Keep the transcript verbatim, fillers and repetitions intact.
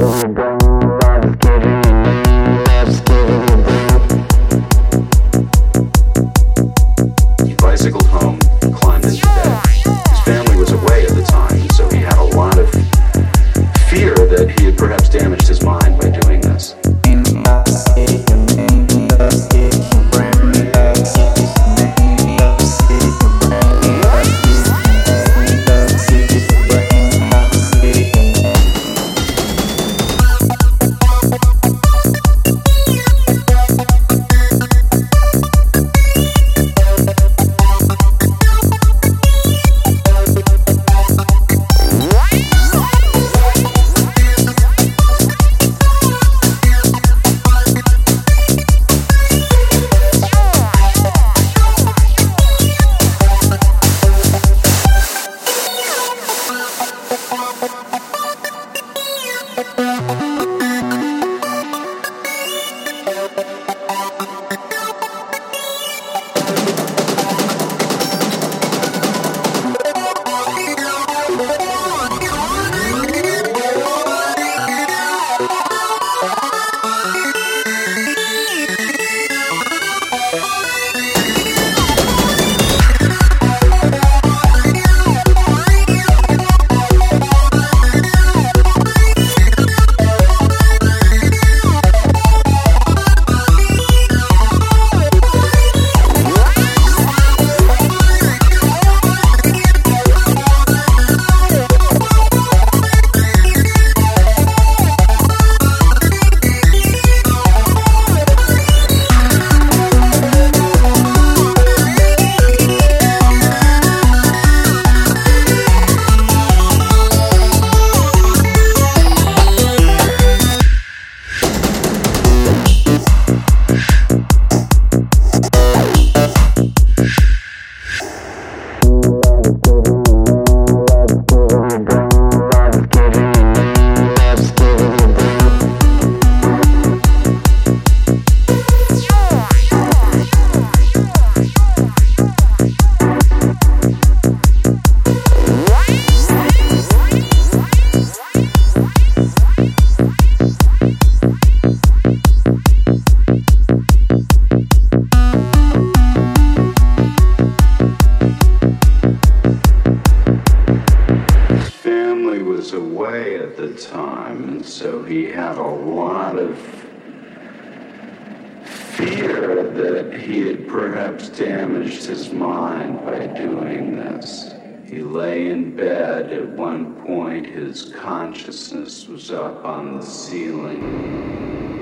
He bicycled home, climbed into bed. His family was away at the time, so he had a lot of fear that he had perhaps damaged his mind by doing this. Away at the time, and so he had a lot of fear that he had perhaps damaged his mind by doing this. He lay in bed. At one point, his consciousness was up on the ceiling.